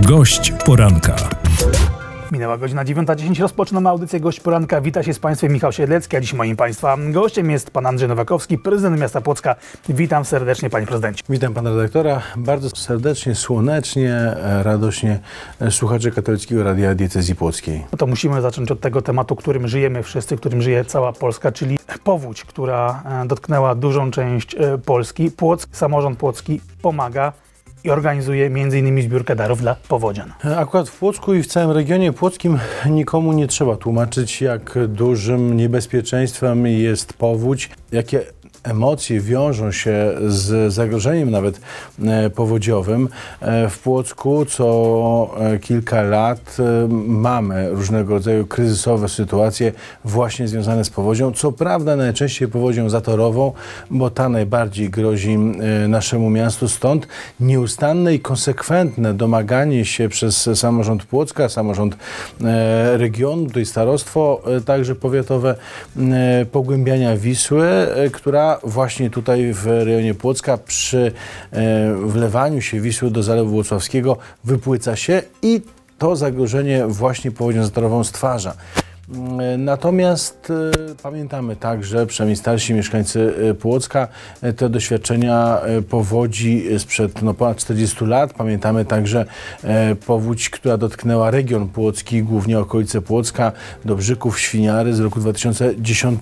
Gość poranka. Minęła godzina 9:10, rozpoczynamy audycję Gość Poranka. Wita się z Państwem Michał Siedlecki, a dziś moim Państwa gościem jest Pan Andrzej Nowakowski, prezydent miasta Płocka. Witam serdecznie, Panie Prezydencie. Witam Pana redaktora. Bardzo serdecznie, słonecznie, radośnie słuchacze Katolickiego Radia Diecezji Płockiej. No to musimy zacząć od tego tematu, którym żyjemy wszyscy, którym żyje cała Polska, czyli powódź, która dotknęła dużą część Polski. Samorząd płocki pomaga i organizuje m.in. zbiórkę darów dla powodzian. Akurat w Płocku i w całym regionie płockim nikomu nie trzeba tłumaczyć, jak dużym niebezpieczeństwem jest powódź, jakie emocje wiążą się z zagrożeniem nawet powodziowym. W Płocku co kilka lat mamy różnego rodzaju kryzysowe sytuacje właśnie związane z powodzią. Co prawda najczęściej powodzią zatorową, bo ta najbardziej grozi naszemu miastu. Stąd nieustanne i konsekwentne domaganie się przez samorząd Płocka, samorząd regionu, tutaj starostwo, także powiatowe, pogłębiania Wisły, która właśnie tutaj w rejonie Płocka przy wlewaniu się Wisły do Zalewu Włocławskiego wypłyca się i to zagrożenie właśnie powodzią zatorową stwarza. Natomiast pamiętamy także, przynajmniej starsi mieszkańcy Płocka, te doświadczenia powodzi sprzed ponad 40 lat. Pamiętamy także powódź, która dotknęła region płocki, głównie okolice Płocka, Dobrzyków, Świniary z roku 2010.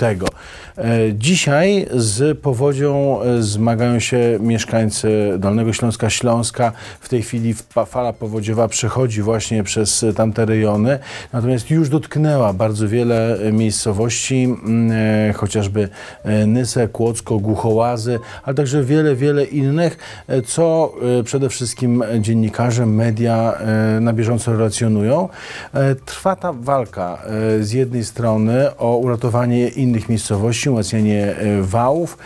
Dzisiaj z powodzią zmagają się mieszkańcy Dolnego Śląska, Śląska. W tej chwili fala powodziowa przechodzi właśnie przez tamte rejony, natomiast już dotknęła bardzo wiele miejscowości, chociażby Nysę, Kłodzko, Głuchołazy, ale także wiele innych, co przede wszystkim dziennikarze, media na bieżąco relacjonują. Trwa ta walka z jednej strony o uratowanie innych miejscowości, umacnianie wałów,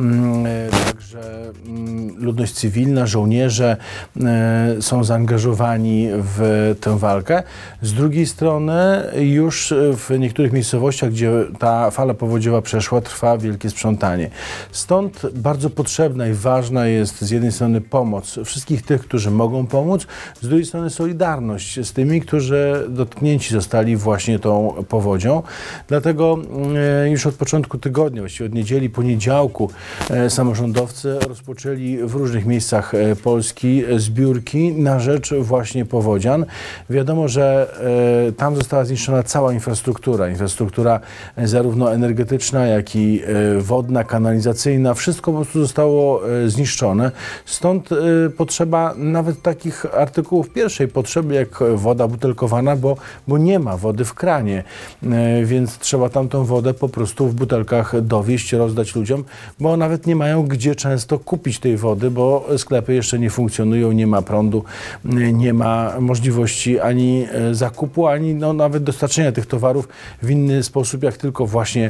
także ludność cywilna, żołnierze są zaangażowani w tę walkę. Z drugiej strony już w niektórych miejscowościach, gdzie ta fala powodziowa przeszła, trwa wielkie sprzątanie. Stąd bardzo potrzebna i ważna jest z jednej strony pomoc wszystkich tych, którzy mogą pomóc, z drugiej strony solidarność z tymi, którzy dotknięci zostali właśnie tą powodzią. Dlatego już od początku tygodnia, właściwie od niedzieli, poniedziałku, samorządowcy rozpoczęli w różnych miejscach Polski zbiórki na rzecz właśnie powodzian. Wiadomo, że tam została zniszczona cała infrastruktura zarówno energetyczna, jak i wodna, kanalizacyjna. Wszystko po prostu zostało zniszczone. Stąd potrzeba nawet takich artykułów pierwszej potrzeby, jak woda butelkowana, bo nie ma wody w kranie, więc trzeba tamtą wodę po prostu w butelkach dowieźć, rozdać ludziom, bo nawet nie mają gdzie często kupić tej wody, bo sklepy jeszcze nie funkcjonują, nie ma prądu, nie ma możliwości ani zakupu, ani nawet dostarczenia tych towarów w inny sposób, jak tylko właśnie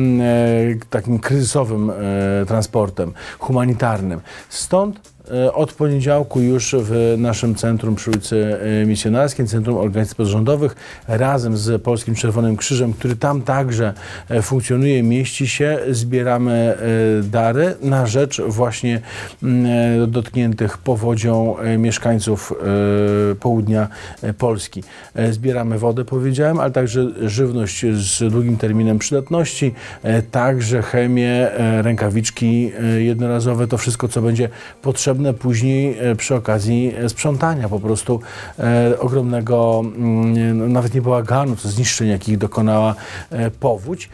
takim kryzysowym transportem humanitarnym. Stąd od poniedziałku już w naszym centrum przy ulicy Misjonarskim, Centrum Organizacji Pozarządowych, razem z Polskim Czerwonym Krzyżem, który tam także funkcjonuje, mieści się, zbieramy dary na rzecz właśnie dotkniętych powodzią mieszkańców południa Polski. Zbieramy wodę, powiedziałem, ale także żywność z długim terminem przydatności, także chemię, rękawiczki jednorazowe, to wszystko, co będzie potrzebne później przy okazji sprzątania po prostu ogromnego, nawet nie bałaganu, to zniszczeń, jakich dokonała powódź.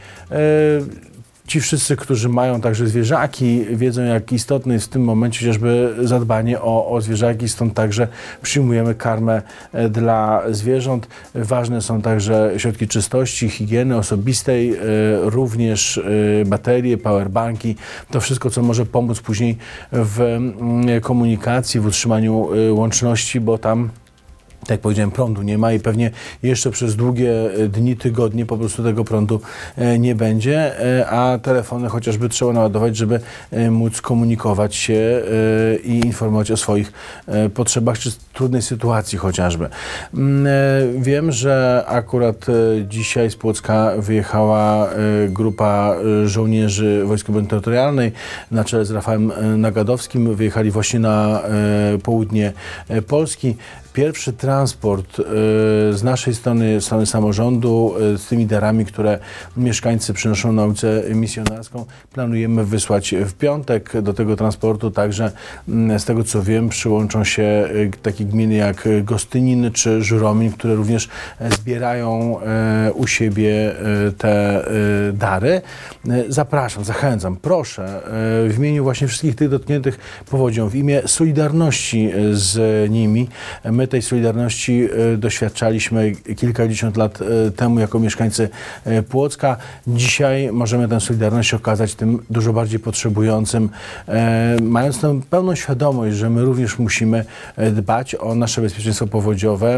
Ci wszyscy, którzy mają także zwierzaki, wiedzą, jak istotne jest w tym momencie chociażby zadbanie o zwierzaki, stąd także przyjmujemy karmę dla zwierząt. Ważne są także środki czystości, higieny osobistej, również baterie, powerbanki, to wszystko, co może pomóc później w komunikacji, w utrzymaniu łączności, bo tam, tak jak powiedziałem, prądu nie ma i pewnie jeszcze przez długie dni, tygodnie po prostu tego prądu nie będzie, a telefony chociażby trzeba naładować, żeby móc komunikować się i informować o swoich potrzebach czy trudnej sytuacji chociażby. Wiem, że akurat dzisiaj z Płocka wyjechała grupa żołnierzy Wojsk Obrony Terytorialnej na czele z Rafałem Nagadowskim. Wyjechali właśnie na południe Polski. pierwszy transport z naszej strony samorządu, z tymi darami, które mieszkańcy przynoszą nauce misjonarską, planujemy wysłać w piątek. Do tego transportu także, z tego co wiem, przyłączą się takie gminy jak Gostynin czy Żuromin, które również zbierają u siebie te dary. Zapraszam, zachęcam, proszę, w imieniu właśnie wszystkich tych dotkniętych powodzią, w imię solidarności z nimi. My tej solidarności doświadczaliśmy kilkadziesiąt lat temu jako mieszkańcy Płocka. Dzisiaj możemy tę solidarność okazać tym dużo bardziej potrzebującym, mając tę pełną świadomość, że my również musimy dbać o nasze bezpieczeństwo powodziowe.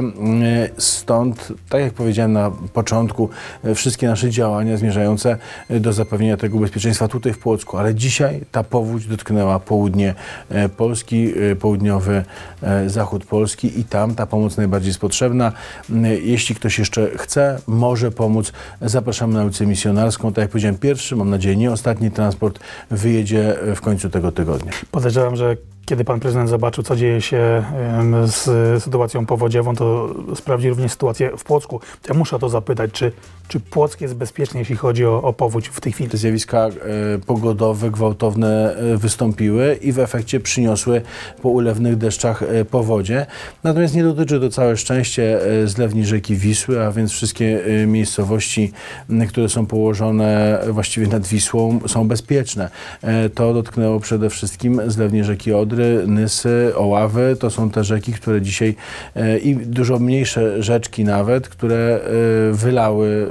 Stąd, tak jak powiedziałem na początku, wszystkie nasze działania zmierzające do zapewnienia tego bezpieczeństwa tutaj w Płocku. Ale dzisiaj ta powódź dotknęła południe Polski, południowy zachód Polski i tam ta pomoc najbardziej jest potrzebna. Jeśli ktoś jeszcze chce, może pomóc, zapraszamy na naukę misjonarską. Tak jak powiedziałem, pierwszy, mam nadzieję, nie ostatni transport wyjedzie w końcu tego tygodnia. Podejrzewam, że kiedy pan prezydent zobaczył, co dzieje się z sytuacją powodziową, to sprawdzi również sytuację w Płocku. Ja muszę o to zapytać, czy Płock jest bezpieczny, jeśli chodzi o powódź w tej chwili? Te zjawiska pogodowe, gwałtowne wystąpiły i w efekcie przyniosły po ulewnych deszczach powodzie. Natomiast nie dotyczy to całe szczęście zlewni rzeki Wisły, a więc wszystkie miejscowości, które są położone właściwie nad Wisłą, są bezpieczne. To dotknęło przede wszystkim zlewni rzeki Odry, Nysy, Oławy. To są te rzeki, które dzisiaj i dużo mniejsze rzeczki nawet, które wylały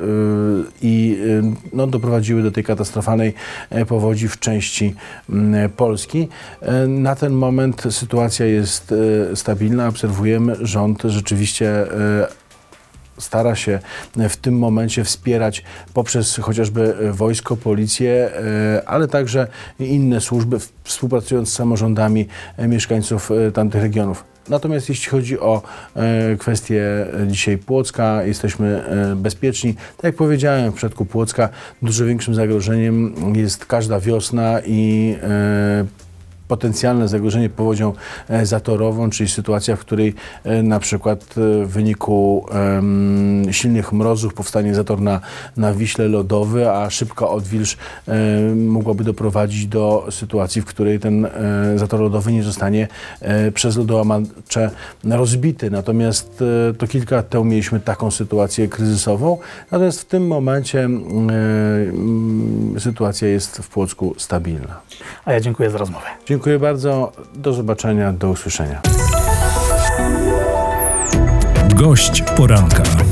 i doprowadziły do tej katastrofalnej powodzi w części Polski. Na ten moment sytuacja jest stabilna. Obserwujemy, rząd rzeczywiście stara się w tym momencie wspierać poprzez chociażby wojsko, policję, ale także inne służby, współpracując z samorządami mieszkańców tamtych regionów. Natomiast jeśli chodzi o kwestię dzisiaj Płocka, jesteśmy bezpieczni. Tak jak powiedziałem, w przypadku Płocka dużo większym zagrożeniem jest każda wiosna i potencjalne zagrożenie powodzią zatorową, czyli sytuacja, w której na przykład w wyniku silnych mrozów powstanie zator na Wiśle lodowy, a szybka odwilż mogłaby doprowadzić do sytuacji, w której ten zator lodowy nie zostanie przez lodołamacze rozbity. Natomiast to kilka lat temu mieliśmy taką sytuację kryzysową, natomiast w tym momencie sytuacja jest w Płocku stabilna. A ja dziękuję za rozmowę. Dziękuję bardzo. Do zobaczenia, do usłyszenia. Gość poranka.